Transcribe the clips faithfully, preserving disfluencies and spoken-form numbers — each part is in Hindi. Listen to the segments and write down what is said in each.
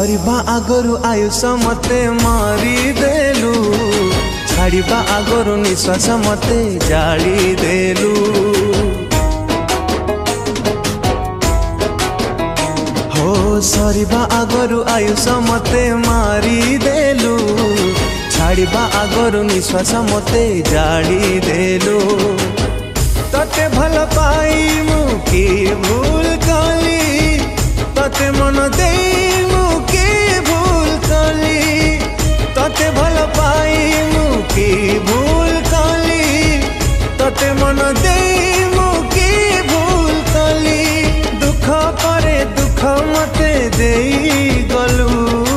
सरिबा आगरु आयुष मते मारी देलु, छाड़िबा आगरु निश्वास मते जाली देलु। हो सरिबा आगरु आयुष मते मारी देलु, छाड़िबा आगरु निश्वास मते जाली देलु। तते भल पाई मु की भूल कली, तते मन दे मु की भूल कली, तते भल पाई मु की भूल कली, तते मन दे मु की भूल कली। दुख परे दुख मते देई गलु,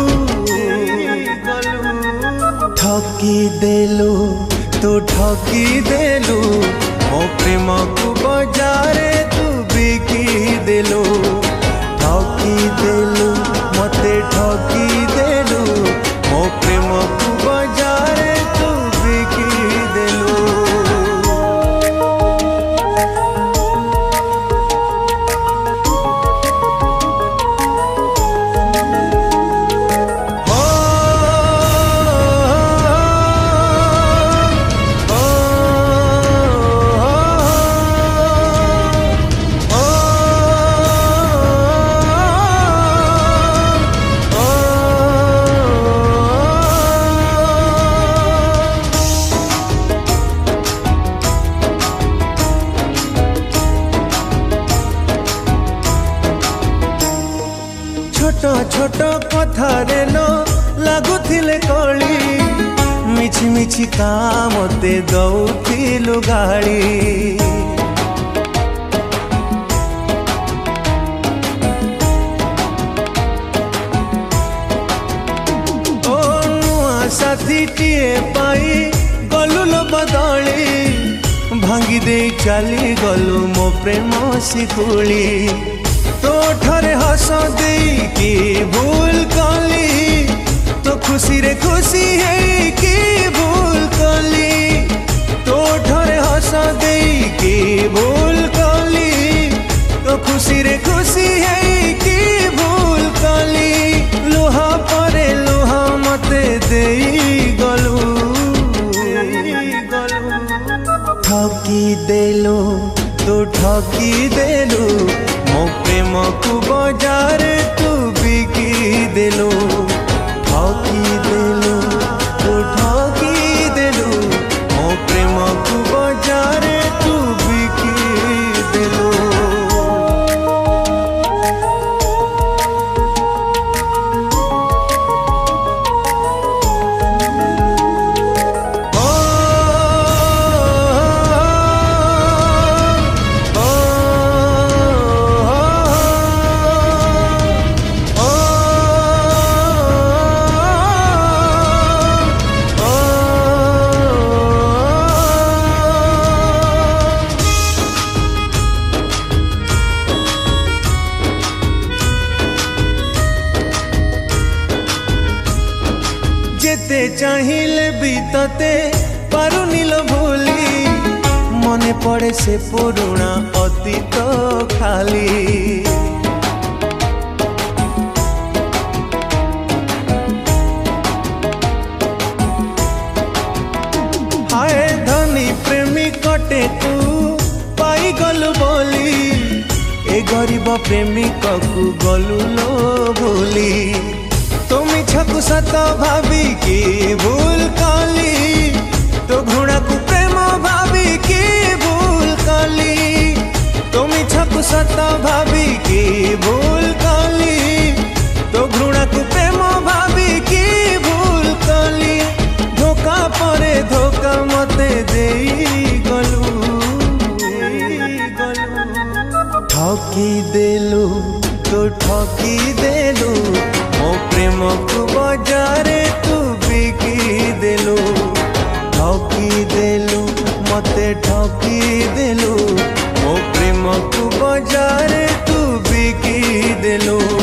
ठकी देलु तू ठकी देलु, मो प्रेम को बजारे तू बिकी देलु। ठकी देलु मते ठकी देलु, मो प्रेम को बजारे तू बिकी देलु। छोट छोट कथारे लो लगुथिले कली, मिछि मिछि कामते दउथिलु गाड़ी। ओ नुआ साथी टिए पाई गलु लो बदली, भांगी दे चली गलु मो प्रेम शिकुली। तो ठरे हस दे की भूल कली, तो खुशी रे खुशी है की भूल कली। तो ठरे हस दे की भूल कली, तो खुशी रे खुशी है की भूल कली। लोहा परे लोहा मते देई गलु, ठकी देलु तू ठकी देलु, मो प्रेम को बजारे तू बिकी देलु। ठकी देलु तू ठकी देलु, मो प्रेम को बजारे तू बिकी देलु। जेते चाहिए भी तते पारुनी लो भूली, मने पड़े से पुरुणा अतीत खाली। हाय धनी प्रेमी कटे तू पाई गलु बोली, ए गरीब प्रेमिक को गलु लो भूली। तुम छकु सत भाभी की भूल कली, तो घुणा को प्रेम भाभी की भूल कली। तुम छकु सत भाभी की भूल कली, तो घुणा को प्रेम भाभी की भूल कली। धोखा परे धोखा मते देई गलु, ठकी देलु तो ठकी देलु, मो प्रेम को बजारे तू बिकी देलु। ठकी देलु मते ठकी देलु, मो प्रेम को बजारे तू बिकी देलु।